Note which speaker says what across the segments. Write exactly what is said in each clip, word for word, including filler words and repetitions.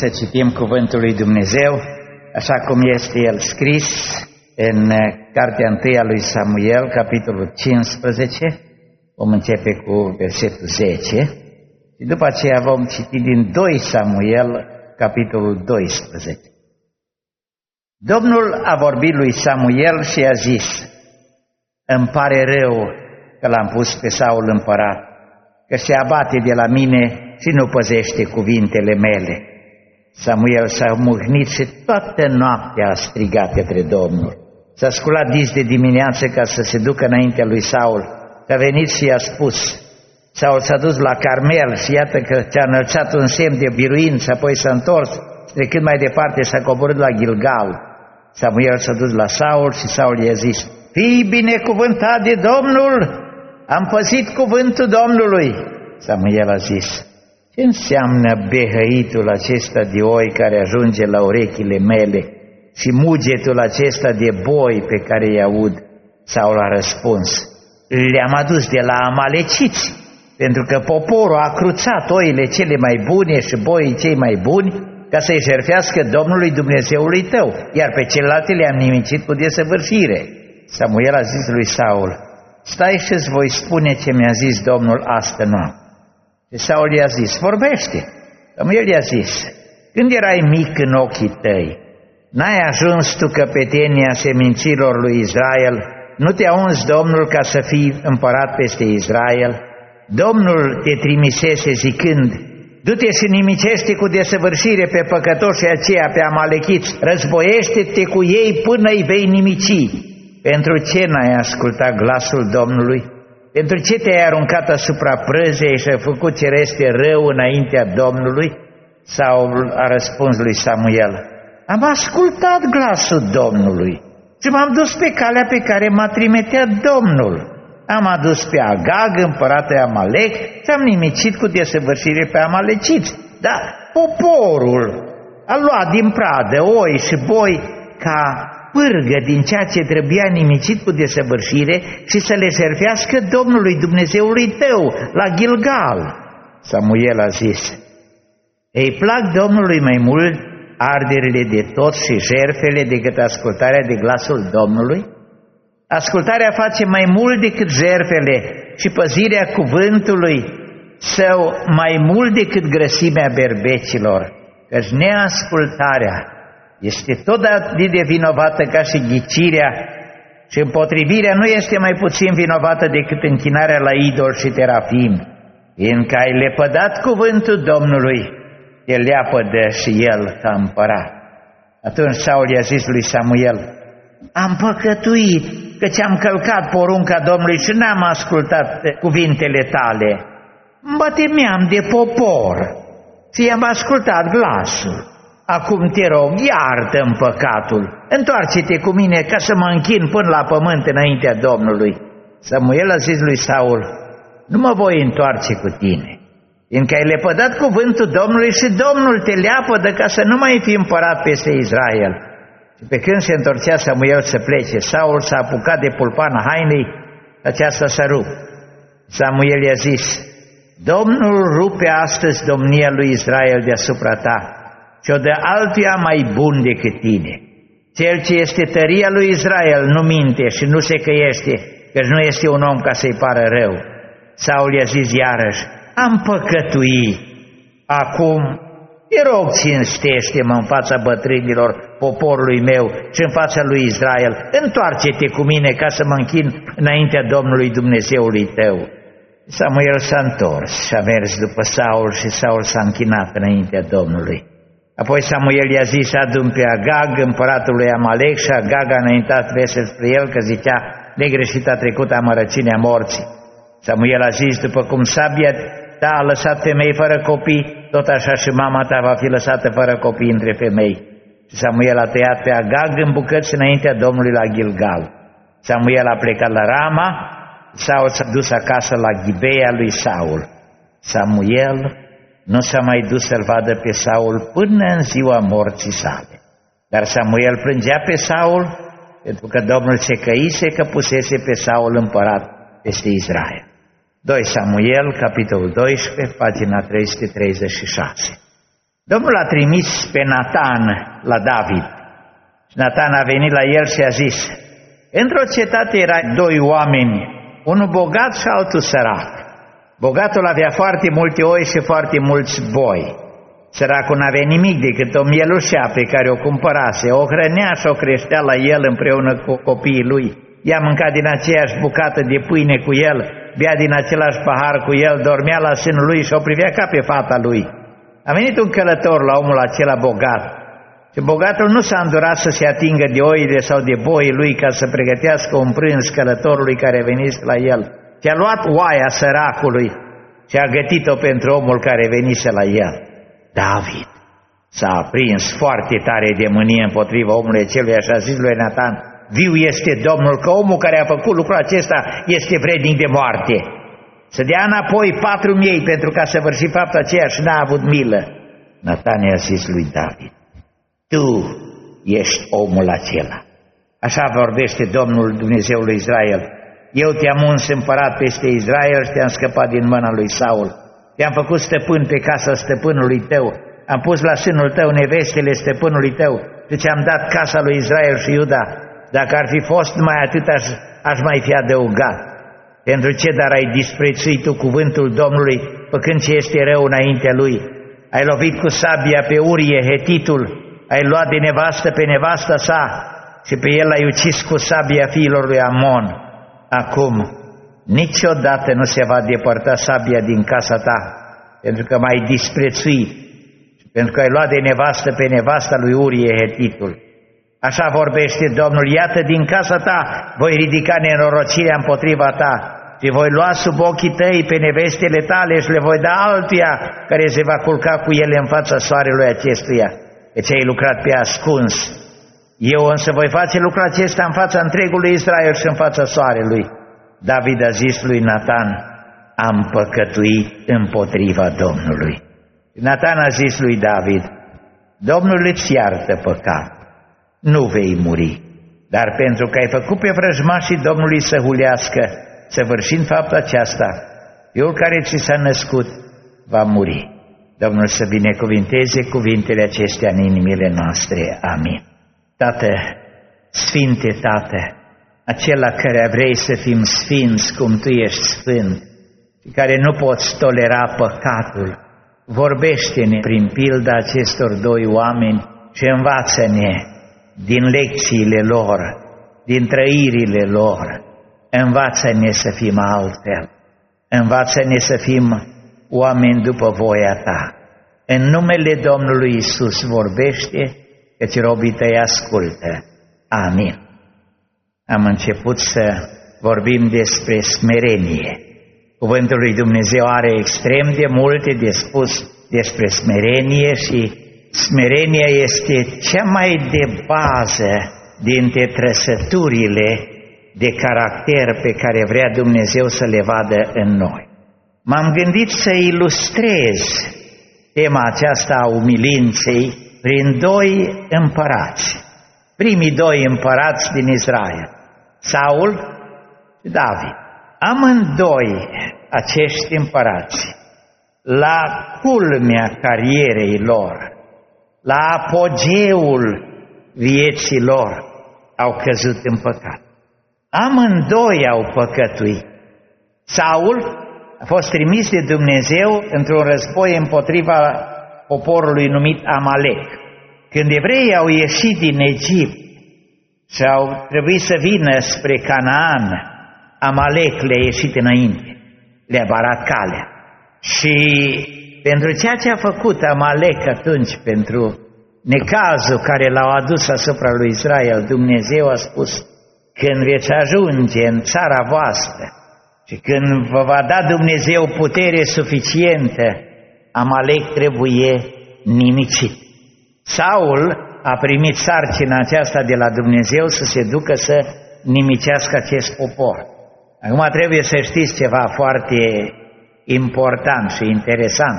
Speaker 1: Să citim cuvântul lui Dumnezeu, așa cum este el scris în cartea întâia lui Samuel, capitolul cincisprezece, vom începe cu versetul zece, și după aceea vom citi din doi Samuel, capitolul doisprezece. Domnul a vorbit lui Samuel și a zis: îmi pare rău că l-am pus pe Saul împărat, că se abate de la mine și nu păzește cuvintele mele. Samuel s-a muhnit și toată noaptea a strigat către Domnul. S-a sculat dis de dimineață ca să se ducă înaintea lui Saul. A venit și i-a spus. Saul s-a dus la Carmel și iată că ți-a înălțat un semn de biruință, apoi s-a întors, trecând mai departe s-a coborât la Gilgal. Samuel s-a dus la Saul și Saul i-a zis: fii binecuvântat de Domnul, am păzit cuvântul Domnului. Samuel a zis: ce înseamnă behăitul acesta de oi care ajunge la urechile mele și mugetul acesta de boi pe care îi aud? Saul a răspuns: le-am adus de la amaleciți, pentru că poporul a cruțat oile cele mai bune și boii cei mai buni ca să-i jertfească Domnului Dumnezeului tău, iar pe celelalte le-am nimicit cu desăvârșire. Samuel a zis lui Saul: stai și-ți voi spune ce mi-a zis Domnul astă noapte. Și Saul i-a zis: vorbește. Samuel i-a zis: când erai mic în ochii tăi, n-ai ajuns tu căpetenia seminților lui Israel? Nu te-a uns Domnul ca să fii împărat peste Israel? Domnul te trimisese zicând: du-te și nimicește cu desăvârșire pe păcătoșii aceia, pe amalechiți, războiește-te cu ei până îi vei nimici. Pentru ce n-ai ascultat glasul Domnului? Pentru ce te-ai aruncat asupra prăzei și ai făcut ce este rău înaintea Domnului? Saul a răspuns lui Samuel: am ascultat glasul Domnului și m-am dus pe calea pe care m-a trimitea Domnul. Am adus pe Agag, împăratul Amalek, și am nimicit cu desăvârșire pe amaleciți. Dar poporul a luat din pradă oi și boi ca pârgă din ceea ce trebuia nimicit cu desăvârșire și să le servească Domnului Dumnezeului tău la Gilgal. Samuel a zis: îi plac Domnului mai mult arderile de tot și jertfele decât ascultarea de glasul Domnului? Ascultarea face mai mult decât jertfele și păzirea cuvântului său mai mult decât grăsimea berbecilor, căci neascultarea este tot atât de vinovată ca și ghicirea și împotrivirea nu este mai puțin vinovată decât închinarea la idol și terafim. Fiindcă ai lepădat cuvântul Domnului, te leapădă și el ca împărat. Atunci Saul i-a zis lui Samuel: am păcătuit că ți-am călcat porunca Domnului și n-am ascultat cuvintele tale. Mă temeam de popor și i-am ascultat glasul. Acum te rog, iartă-mi păcatul, întoarce-te cu mine ca să mă închin până la pământ înaintea Domnului. Samuel a zis lui Saul: nu mă voi întoarce cu tine, fiindcă ai lepădat cuvântul Domnului și Domnul te leapădă ca să nu mai fii împărat peste Israel. Și pe când se întorcea Samuel să plece, Saul s-a apucat de pulpana hainei, aceasta s-a rupt. Samuel i-a zis: Domnul rupe astăzi domnia lui Israel deasupra ta și o dă altuia mai bun decât tine. Cel ce este tăria lui Israel nu minte și nu se căiește, căci nu este un om ca să-i pară rău. Saul i-a zis iarăși: am păcătuit. Acum te rog, cinstește-mă în fața bătrânilor poporului meu și în fața lui Israel. Întoarce-te cu mine ca să mă închin înaintea Domnului Dumnezeului tău. Samuel s-a întors și a mers după Saul și Saul s-a închinat înaintea Domnului. Apoi Samuel i-a zis: adu-mi pe Agag, împăratul lui Amalek, și Agag a înaintat vesel spre el că zicea: negreșit a trecut amărăciunea morții. Samuel a zis: după cum sabia ta a lăsat femei fără copii, tot așa și mama ta va fi lăsată fără copii între femei. Și Samuel a tăiat pe Agag în bucăți înaintea Domnului la Gilgal. Samuel a plecat la Rama, Saul s-a dus acasă la Ghibeia lui Saul. Samuel nu s-a mai dus să-l vadă pe Saul până în ziua morții sale. Dar Samuel plângea pe Saul pentru că Domnul se căise că pusese pe Saul împărat peste Israel. doi Samuel, capitolul doisprezece, pagina trei sute treizeci și șase. Domnul a trimis pe Natan la David. Și Natan a venit la el și a zis: într-o cetate era doi oameni, unul bogat și altul sărac. Bogatul avea foarte multe oi și foarte mulți boi. Săracul n-avea nimic decât o mielușea pe care o cumpărase, o hrănea și o creștea la el împreună cu copiii lui. Ea mânca din aceeași bucată de pâine cu el, bea din același pahar cu el, dormea la sânul lui și o privea ca pe fata lui. A venit un călător la omul acela bogat și bogatul nu s-a îndurat să se atingă de oile sau de boii lui ca să pregătească un prânz călătorului care venise la el. Și a luat oaia săracului și a gătit-o pentru omul care venise la el. David s-a aprins foarte tare de mânie împotriva omului aceluia și a zis lui Natan: viu este Domnul că omul care a făcut lucrul acesta este vrednic de moarte. Să dea înapoi patru miei pentru ca să vârși fapta aceea și n-a avut milă. Natan i-a zis lui David: tu ești omul acela. Așa vorbește Domnul Dumnezeul lui Israel: eu te-am uns împărat peste Israel și te-am scăpat din mâna lui Saul. Te-am făcut stăpân pe casa stăpânului tău, am pus la sânul tău nevestele stăpânului tău și ți-am dat casa lui Israel și Iuda. Dacă ar fi fost mai atât, aș, aș mai fi adăugat. Pentru ce dar ai disprețuit tu cuvântul Domnului, făcând ce este rău înaintea lui? Ai lovit cu sabia pe Urie, Hetitul, ai luat de nevastă pe nevasta sa și pe el ai ucis cu sabia fiilor lui Amon. Acum, niciodată nu se va depărta sabia din casa ta, pentru că m-ai disprețuit, pentru că ai luat de nevastă pe nevasta lui Urie, Hetitul. Așa vorbește Domnul: iată, din casa ta voi ridica nenorocirea împotriva ta și voi lua sub ochii tăi pe nevestele tale și le voi da altuia care se va culca cu ele în fața soarelui acestuia, căci ai lucrat pe ascuns. Eu însă voi face lucrul acesta în fața întregului Israel și în fața soarelui. David a zis lui Natan: am păcătuit împotriva Domnului. Natan a zis lui David: Domnul îți iartă păcat, nu vei muri, dar pentru că ai făcut pe vrăjmașii Domnului să hulească, săvârșind fapta aceasta, fiul care ți s-a născut va muri. Domnul să binecuvinteze cuvintele acestea în inimile noastre. Amin. Tată, Sfinte Tată, acela care vrei să fim sfinți cum Tu ești sfânt și care nu poți tolera păcatul, vorbește-ne prin pilda acestor doi oameni și învață-ne din lecțiile lor, din trăirile lor. Învață-ne să fim altfel, învață-ne să fim oameni după voia Ta. În numele Domnului Iisus vorbește, căci robii Tăi ascultă. Amin. Am început să vorbim despre smerenie. Cuvântul lui Dumnezeu are extrem de multe de spus despre smerenie și smerenia este cea mai de bază dintre trăsăturile de caracter pe care vrea Dumnezeu să le vadă în noi. M-am gândit să ilustrez tema aceasta a umilinței prin doi împărați, primii doi împărați din Israel, Saul și David. Amândoi acești împărați, la culmea carierei lor, la apogeul vieții lor, au căzut în păcat. Amândoi au păcătuit. Saul a fost trimis de Dumnezeu într-un război împotriva poporului numit Amalek. Când evreii au ieșit din Egipt și au trebuit să vină spre Canaan, Amalek le-a ieșit înainte, le-a barat calea. Și pentru ceea ce a făcut Amalek atunci, pentru necazul care l-au adus asupra lui Israel, Dumnezeu a spus: când veți ajunge în țara voastră și când vă va da Dumnezeu putere suficientă, Amalek trebuie nimicit. Saul a primit sarcina aceasta de la Dumnezeu să se ducă să nimicească acest popor. Acum trebuie să știți ceva foarte important și interesant.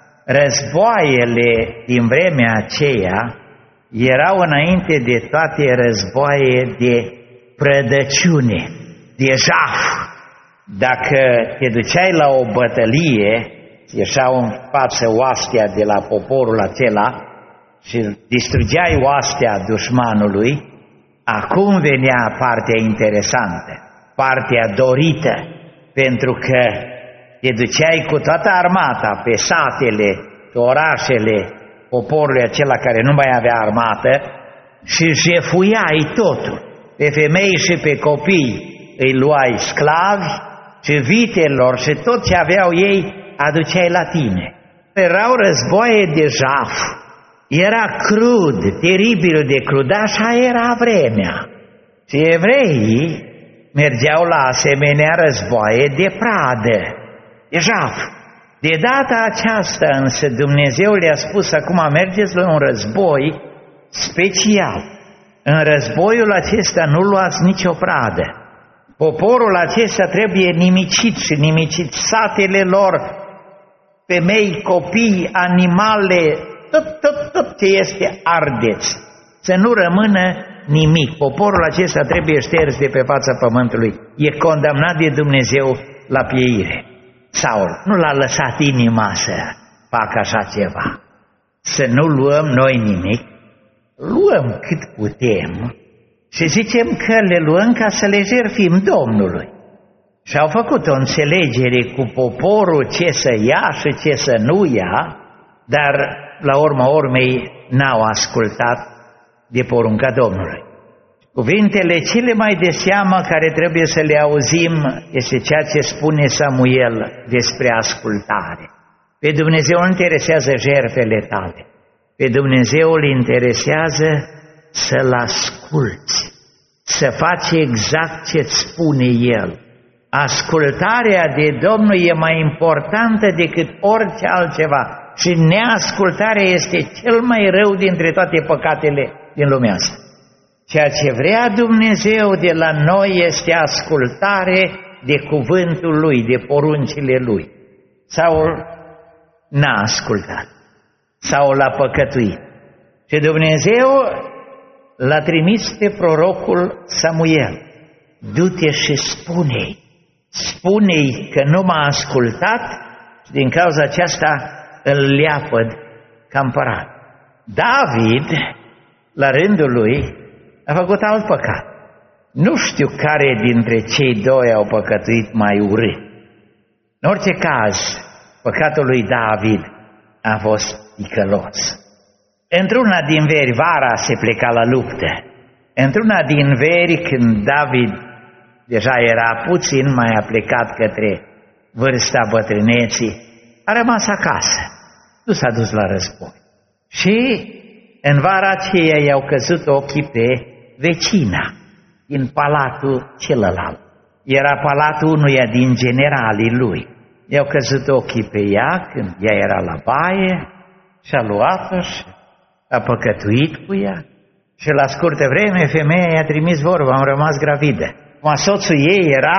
Speaker 1: Războaiele din vremea aceea erau înainte de toate războaie de prădăciune, de jaf. Dacă te duceai la o bătălie ieșeau în față oastea de la poporul acela și distrugeai oastea dușmanului, acum venea partea interesantă, partea dorită, pentru că te duceai cu toată armata pe satele, pe orașele poporului acela care nu mai avea armată și jefuiai totul. Pe femei și pe copii îi luai sclavi și vitelor și tot ce aveau ei aduceai la tine. Erau războaie de jaf, era crud, teribil de crud, așa era vremea. Și evreii mergeau la asemenea războaie de pradă, de jaf. De data aceasta însă Dumnezeu le-a spus: acum mergeți la un război special. În războiul acesta nu luați nicio pradă. Poporul acesta trebuie nimicit și nimicit satele lor, femei, copii, animale, tot, tot, tot ce este ardeți. Să nu rămână nimic. Poporul acesta trebuie șters de pe fața pământului. E condamnat de Dumnezeu la pieire. Saul nu l-a lăsat inima să facă așa ceva. Să nu luăm noi nimic, luăm cât putem și zicem că le luăm ca să le jertfim Domnului. Și au făcut o înțelegere cu poporul ce să ia și ce să nu ia, dar la urma urmei n-au ascultat de porunca Domnului. Cuvintele cele mai de seamă care trebuie să le auzim este ceea ce spune Samuel despre ascultare. Pe Dumnezeu îl interesează jertfele tale. Pe Dumnezeu îl interesează să-L asculți, să faci exact ce-ți spune El. Ascultarea de Domnul e mai importantă decât orice altceva și neascultarea este cel mai rău dintre toate păcatele din lumea asta. Ceea ce vrea Dumnezeu de la noi este ascultare de cuvântul Lui, de poruncile Lui. Saul n-a ascultat, Saul a păcătuit. Și Dumnezeu l-a trimis pe prorocul Samuel: du-te și spune-i, spune-i că nu m-a ascultat și din cauza aceasta îl leapăd ca împărat. David, la rândul lui, a făcut alt păcat. Nu știu care dintre cei doi au păcătuit mai urât. În orice caz, păcatul lui David a fost ticălos. Într-una din veri, vara, se pleca la luptă. Într-una din veri, când David deja era puțin mai aplecat către vârsta bătrâneții, a rămas acasă. Nu s-a dus la război. Și în vara aceea i-au căzut ochii pe vecina din palatul celălalt. Era palatul unuia din generalii lui. I-au căzut ochii pe ea când ea era la baie și a luat-o și a păcătuit cu ea. Și la scurtă vreme femeia i-a trimis vorba: am rămas gravidă. Cum soțul ei era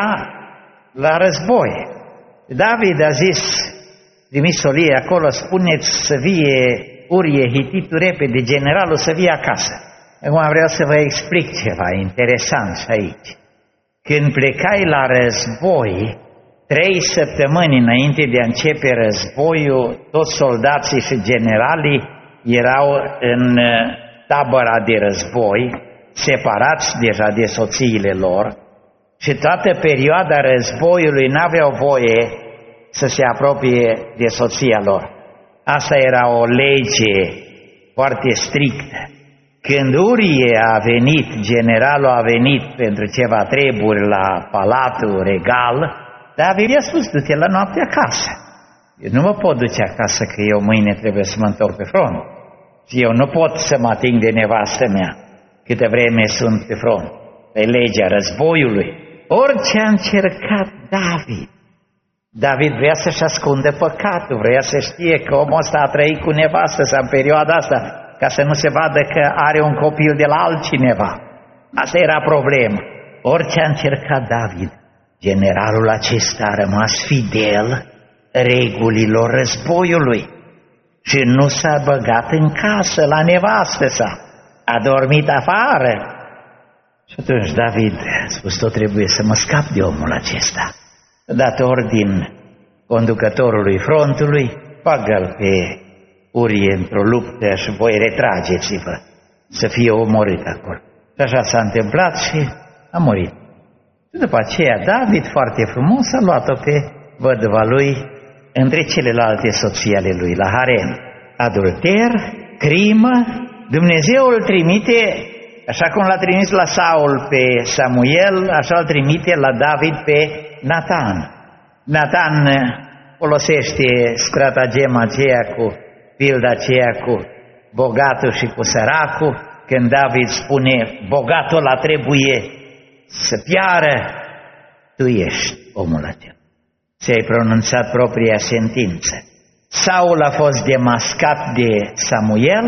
Speaker 1: la război. David a zis, trimis-o ei acolo: spuneți să vie Urie Hititul repede, generalul să vie acasă. Acum vreau să vă explic ceva interesant aici. Când plecai la război, trei săptămâni înainte de a începe războiul, toți soldații și generalii erau în tabăra de război, separați deja de soțiile lor, și toată perioada războiului n-aveau voie să se apropie de soția lor. Asta era o lege foarte strictă. Când Urie a venit, generalul a venit pentru ceva treburi la palatul regal, David i-a spus: du-te la noapte acasă. Eu nu mă pot duce acasă că eu mâine trebuie să mă întorc pe front. Și eu nu pot să mă ating de nevastă mea câte vreme sunt pe front. Pe legea războiului. Orice a încercat David, David vrea să-și ascunde păcatul, vrea să știe că omul ăsta a trăit cu nevastă sau în perioada asta, ca să nu se vadă că are un copil de la altcineva. Asta era problema. Orice a încercat David, generalul acesta a rămas fidel regulilor războiului și nu s-a băgat în casă la nevastă sa, a dormit afară. Și atunci David a spus: tot trebuie să mă scap de omul acesta. A dat ordin conducătorului frontului, bagă-l pe Urie într-o luptă și voi retrageți-vă să fie omorât acolo. Și așa s-a întâmplat și a murit. Și după aceea David, foarte frumos, a luat-o pe văduva lui între celelalte soții ale lui, la harem. Adulter, crimă, Dumnezeu îl trimite, așa cum l-a trimis la Saul pe Samuel, așa îl trimite la David pe Natan. Natan folosește stratagema aceea cu pilda aceea cu bogatul și cu săracul, când David spune, bogatul ăla trebuie să piară, tu ești omul acela. Ți-ai pronunțat propria sentință. Saul a fost demascat de Samuel,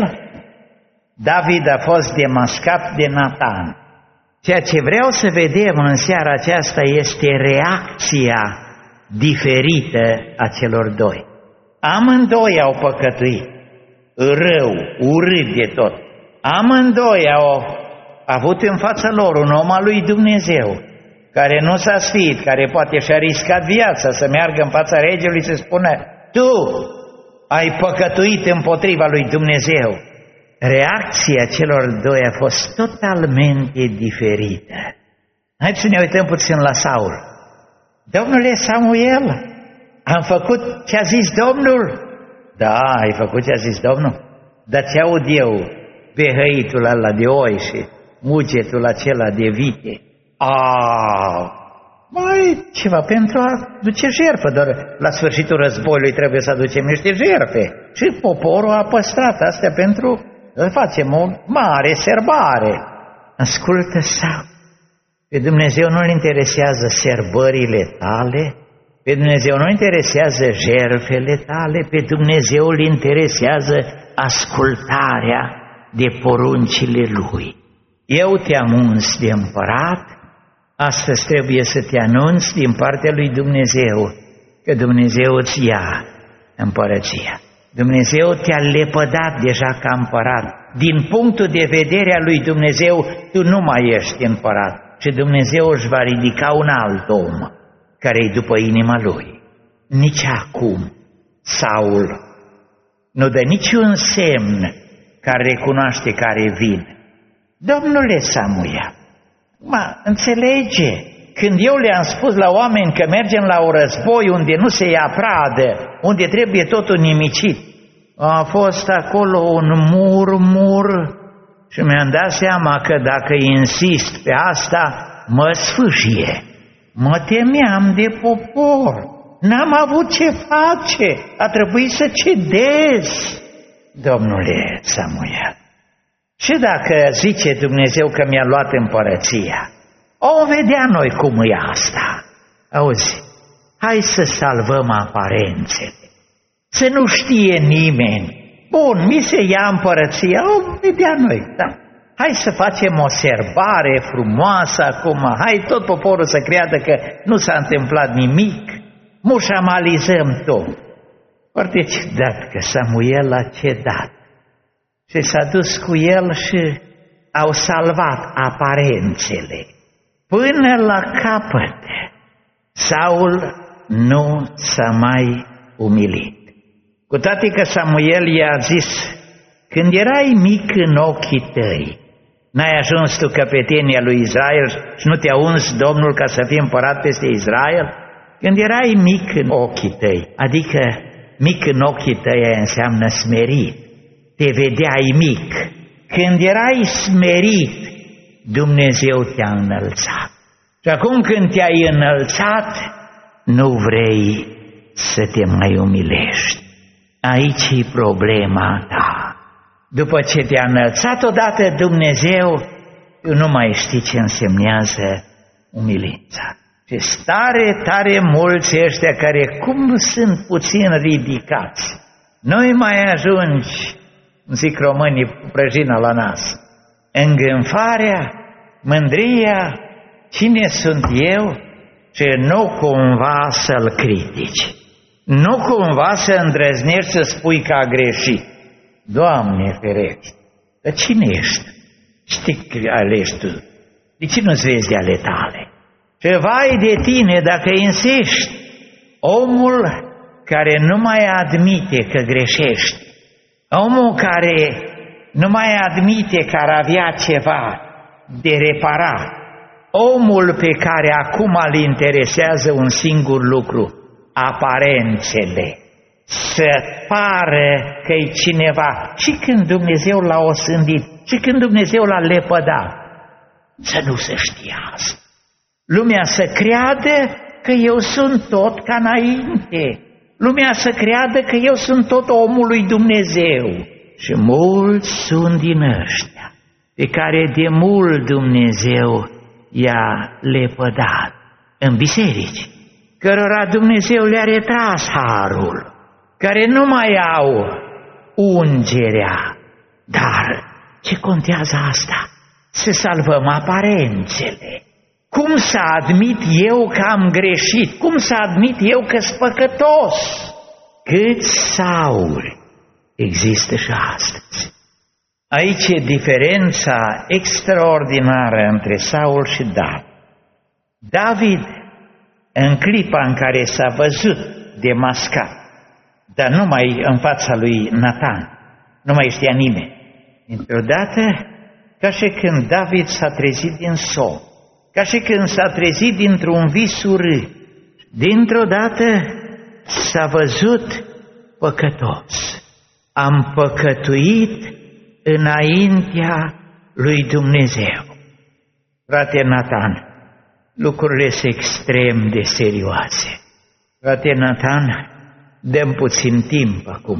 Speaker 1: David a fost demascat de Natan. Ceea ce vreau să vedem în seara aceasta este reacția diferită a celor doi. Amândoi au păcătuit, rău, urât de tot. Amândoi au avut în fața lor un om al lui Dumnezeu, care nu s-a sfiit, care poate și-a riscat viața să meargă în fața regelui și să spună, tu ai păcătuit împotriva lui Dumnezeu. Reacția celor doi a fost totalmente diferită. Haideți să ne uităm puțin la Saul. Domnule Samuel, am făcut ce a zis Domnul? Da, ai făcut ce a zis Domnul? Dar ce aud eu? Behăitul ăla de oi și mugetul acela de vite. Aaaa, mai ceva pentru a duce jertfă, doar la sfârșitul războiului trebuie să aducem niște jertfe. Și poporul a păstrat astea pentru, să facem o mare serbare. Ascultă, sau, pe Dumnezeu nu-L interesează serbările tale, pe Dumnezeu nu interesează jertfele tale, pe Dumnezeu îl interesează ascultarea de poruncile Lui. Eu te-am uns de împărat, astăzi trebuie să te anunți din partea lui Dumnezeu că Dumnezeu îți ia împărăția. Dumnezeu te-a lepădat deja ca împărat. Din punctul de vedere al lui Dumnezeu, tu nu mai ești împărat și Dumnezeu își va ridica un alt om care-i după inima lui. Nici acum Saul nu dă niciun semn care recunoaște care vine. Domnule Samuel, mă, înțelege, când eu le-am spus la oameni că mergem la un război unde nu se ia pradă, unde trebuie totul nimicit, a fost acolo un murmur și mi-am dat seama că dacă insist pe asta, mă sfâșie. Mă temeam de popor, n-am avut ce face, a trebuit să cedez. Domnule Samuel, și dacă zice Dumnezeu că mi-a luat împărăția, o vedea noi cum e asta. Auzi, hai să salvăm aparențele, să nu știe nimeni. Bun, mi se ia împărăția, o vedea noi, da. Hai să facem o serbare frumoasă acum, hai tot poporul să creadă că nu s-a întâmplat nimic, mușamalizăm tot. Foarte ciudat că Samuel a cedat și s-a dus cu el și au salvat aparențele. Până la capăt, Saul nu s-a mai umilit. Cu toate că Samuel i-a zis, când erai mic în ochii tăi, n-ai ajuns tu căpetenia lui Israel și nu te-a uns Domnul ca să fii împărat peste Israel? Când erai mic în ochii tăi, adică mic în ochii tăi înseamnă smerit, te vedeai mic. Când erai smerit, Dumnezeu te-a înălțat. Și acum când te-ai înălțat, nu vrei să te mai umilești. Aici e problema ta. După ce te-a înălțat odată Dumnezeu, tu nu mai știi ce însemnează umilința. Și tare, tare mulți ăștia care cum sunt puțin ridicați. Nu-i mai ajungi, zic românii, cu prăjina la nas. Îngânfarea, mândria, cine sunt eu? Și nu cumva să-l critici. Nu cumva să îndrăznești să spui că a greșit. Doamne ferește, dar cine ești? Știi că alegi tu. De ce nu-ți vezi de ale tale? Și vai de tine dacă insiști, omul care nu mai admite că greșește, omul care nu mai admite că ar avea ceva de reparat, omul pe care acum îl interesează un singur lucru, aparențele, să pară că e cineva, și când Dumnezeu l-a osândit, și când Dumnezeu l-a lepădat, să nu se știe asta. Lumea să creadă că eu sunt tot ca înainte, lumea să creadă că eu sunt tot omul lui Dumnezeu. Și mulți sunt din ăștia pe care de mult Dumnezeu i-a lepădat în biserici, cărora Dumnezeu le-a retras harul, care nu mai au ungerea. Dar ce contează asta? Să salvăm aparențele. Cum să admit eu că am greșit? Cum să admit eu că sunt păcătos? Câți Sauli există și astăzi. Aici e diferența extraordinară între Saul și David. David, în clipa în care s-a văzut demascat, dar numai în fața lui Natan, nu mai știa nimeni, într-o dată, ca și când David s-a trezit din somn, ca și când s-a trezit dintr-un vis urât, dintr-o dată s-a văzut păcătos. Am păcătuit înaintea lui Dumnezeu. Frate Natan, lucrurile sunt extrem de serioase. Frate Natan, dăm puțin timp acum.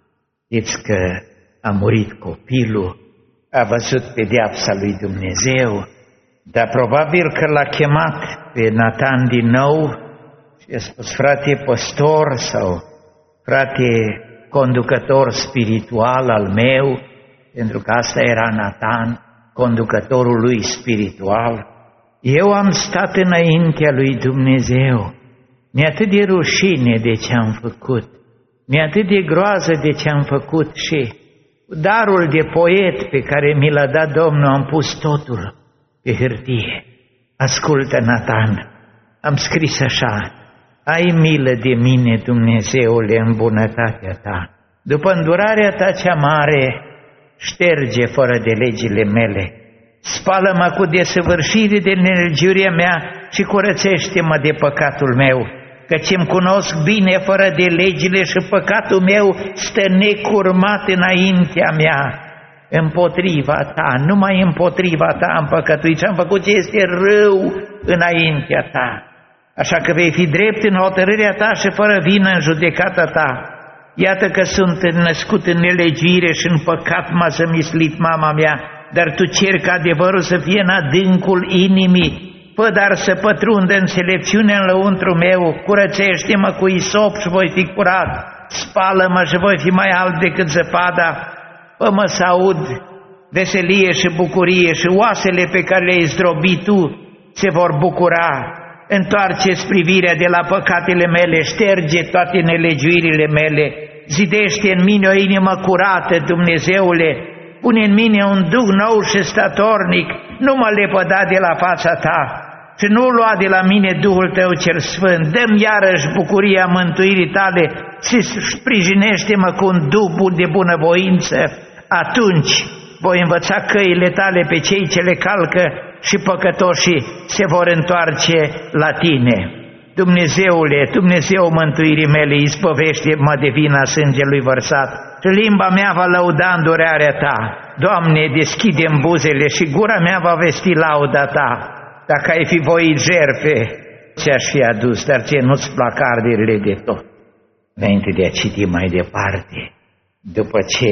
Speaker 1: Știți că a murit copilul, a văzut pedeapsa lui Dumnezeu, dar probabil că l-a chemat pe Natan din nou și a spus, frate păstor sau frate conducător spiritual al meu, pentru că asta era Natan, conducătorul lui spiritual. Eu am stat înaintea lui Dumnezeu. Mi-e atât de rușine de ce am făcut. Mi-e atât de groază de ce am făcut și darul de poet pe care mi l-a dat Domnul am pus totul pe hârtie. Ascultă, Natan, am scris așa: ai milă de mine, Dumnezeule, în bunătatea ta. După îndurarea ta cea mare, șterge fără de legile mele. Spală-mă cu desăvârșire de nelegiuria mea și curățește-mă de păcatul meu, căci îmi cunosc bine fără de legile și păcatul meu stă necurmat înaintea mea. Împotriva ta, numai împotriva ta am păcătuit și am făcut ce este rău înaintea ta. Așa că vei fi drept în hotărârea ta și fără vină în judecata ta. Iată că sunt născut în nelegiuire și în păcat m-a zămislit mama mea, dar tu ceri ca adevărul să fie în adâncul inimii. Fă dar să pătrundă înțelepciunea în lăuntru meu, curățește-mă cu isop și voi fi curat, spală-mă și voi fi mai alb decât zăpada. Fă-mă să aud veselie și bucurie și oasele pe care le-ai zdrobit tu se vor bucura. Întoarce-ți privirea de la păcatele mele, șterge toate nelegiuirile mele, zidește în mine o inimă curată, Dumnezeule, pune în mine un duh nou și statornic, nu mă lepăda de la fața ta și nu lua de la mine Duhul tău cel sfânt. Dă-mi iarăși bucuria mântuirii tale și sprijinește-mă cu un duh bun de bunăvoință. Atunci voi învăța căile tale pe cei ce le calcă și păcătoșii se vor întoarce la tine. Dumnezeule, Dumnezeu mântuirii mele, izbăvește-mă de vina sângelui vărsat și limba mea va lăuda îndurarea ta. Doamne, deschide-mi buzele și gura mea va vesti lauda ta. Dacă ai fi voit jerfe, ți-aș fi adus, dar ce nu-ți plac arderile de tot. Înainte de a citi mai departe, după ce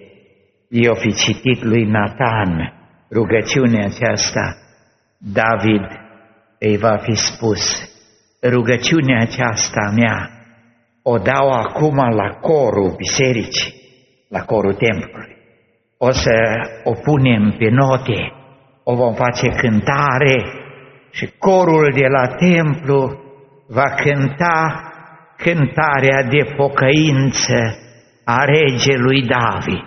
Speaker 1: i-o fi citit lui Natan rugăciunea aceasta, David îi va fi spus: rugăciunea aceasta mea o dau acum la corul bisericii, la corul templului. O să o punem pe note, o vom face cântare și corul de la templu va cânta cântarea de pocăință a regelui David.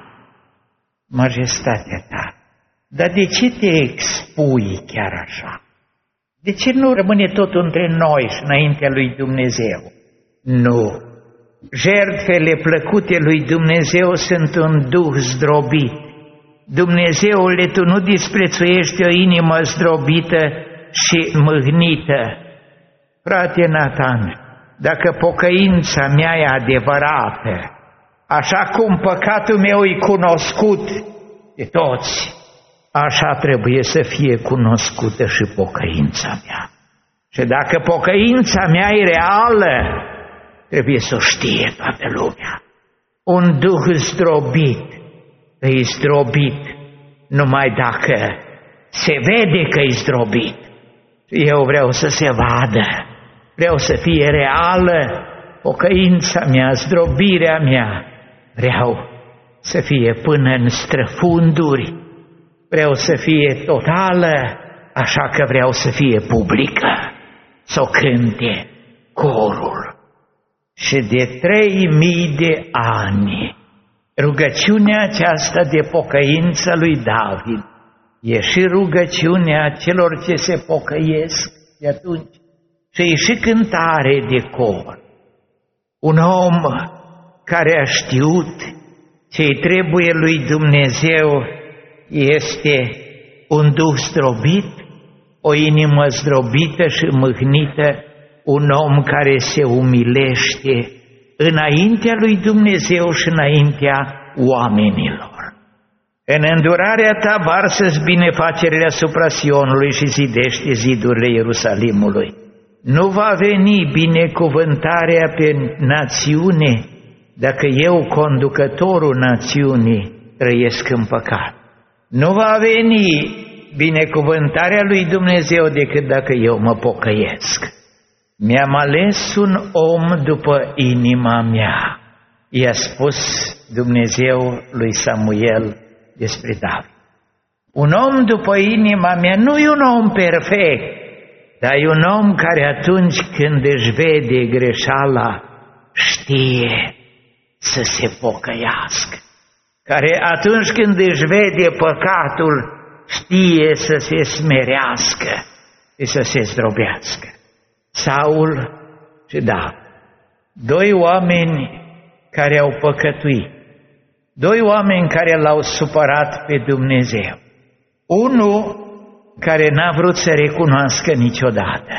Speaker 1: Majestatea ta, dar de ce te expui chiar așa? De ce nu rămâne tot între noi și înaintea lui Dumnezeu? Nu, Jertfele plăcute lui Dumnezeu sunt un duh zdrobit. Dumnezeule, Tu nu disprețuiești o inimă zdrobită și mâhnită. Frate Nathan, dacă pocăința mea e adevărată, așa cum păcatul meu e cunoscut de toți, așa trebuie să fie cunoscută și pocăința mea. Și dacă pocăința mea e reală, trebuie să o știe toată lumea. Un duh zdrobit e zdrobit numai dacă se vede că e zdrobit. Eu vreau să se vadă, vreau să fie reală pocăința mea, zdrobirea mea. Vreau să fie până în străfunduri, vreau să fie totală, așa că vreau să fie publică, să o cânte corul. Și de trei mii de ani, rugăciunea aceasta de pocăință lui David e și rugăciunea celor ce se pocăiesc de atunci și e și cântare de cor. Un om care a știut ce-i trebuie lui Dumnezeu este un duh zdrobit, o inimă zdrobită și mâhnită, un om care se umilește înaintea lui Dumnezeu și înaintea oamenilor. În îndurarea ta varsă-ți binefacerile asupra Sionului și zidește zidurile Ierusalimului. Nu va veni binecuvântarea pe națiune dacă eu, conducătorul națiunii, trăiesc în păcat. Nu va veni binecuvântarea lui Dumnezeu decât dacă eu mă pocăiesc. Mi-am ales un om după inima mea, i-a spus Dumnezeu lui Samuel despre David. Un om după inima mea nu e un om perfect, dar e un om care atunci când își vede greșeala știe să se pocăiască, care atunci când își vede păcatul știe să se smerească și să se zdrobească. Saul și David, doi oameni care au păcătuit, doi oameni care l-au supărat pe Dumnezeu. Unul care n-a vrut să recunoască niciodată,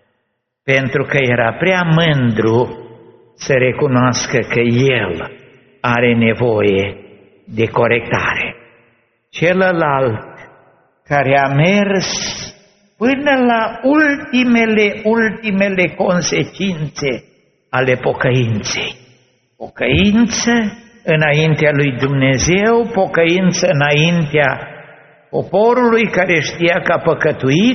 Speaker 1: pentru că era prea mândru să recunoască că el are nevoie de corectare. Celălalt care a mers până la ultimele, ultimele consecințe ale pocăinței. Pocăință înaintea lui Dumnezeu, pocăință înaintea poporului care știa că a păcătuit.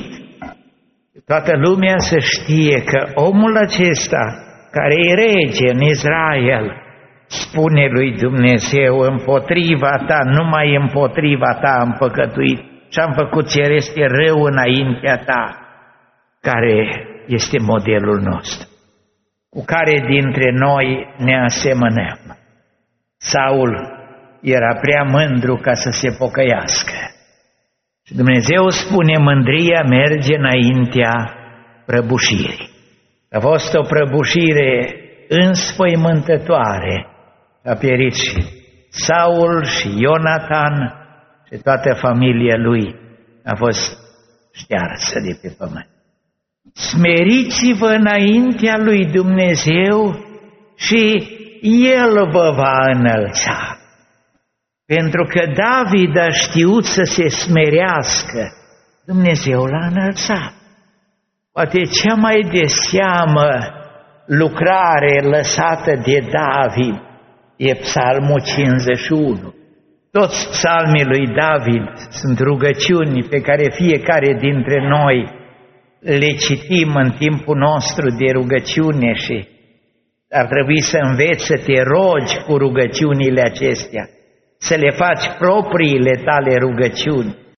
Speaker 1: Toată lumea să știe că omul acesta, care e rege în Israel, spune lui Dumnezeu: împotriva ta, numai împotriva ta am păcătuit și am făcut ce este rău înaintea ta. Care este modelul nostru? Cu care dintre noi ne asemănăm? Saul era prea mândru ca să se pocăiască. Și Dumnezeu spune: mândria merge înaintea prăbușirii. A fost o prăbușire înspăimântătoare. A pierit și Saul și Ionatan și toată familia lui a fost ștearsă de pe pământ. Smeriți-vă înaintea lui Dumnezeu și El vă va înălța. Pentru că David a știut să se smerească, Dumnezeu l-a înălțat. Poate cea mai de seamă lucrare lăsată de David e Psalmul cincizeci și unu. Toți psalmii lui David sunt rugăciuni pe care fiecare dintre noi le citim în timpul nostru de rugăciune și ar trebui să înveți să te rogi cu rugăciunile acestea, să le faci propriile tale rugăciuni.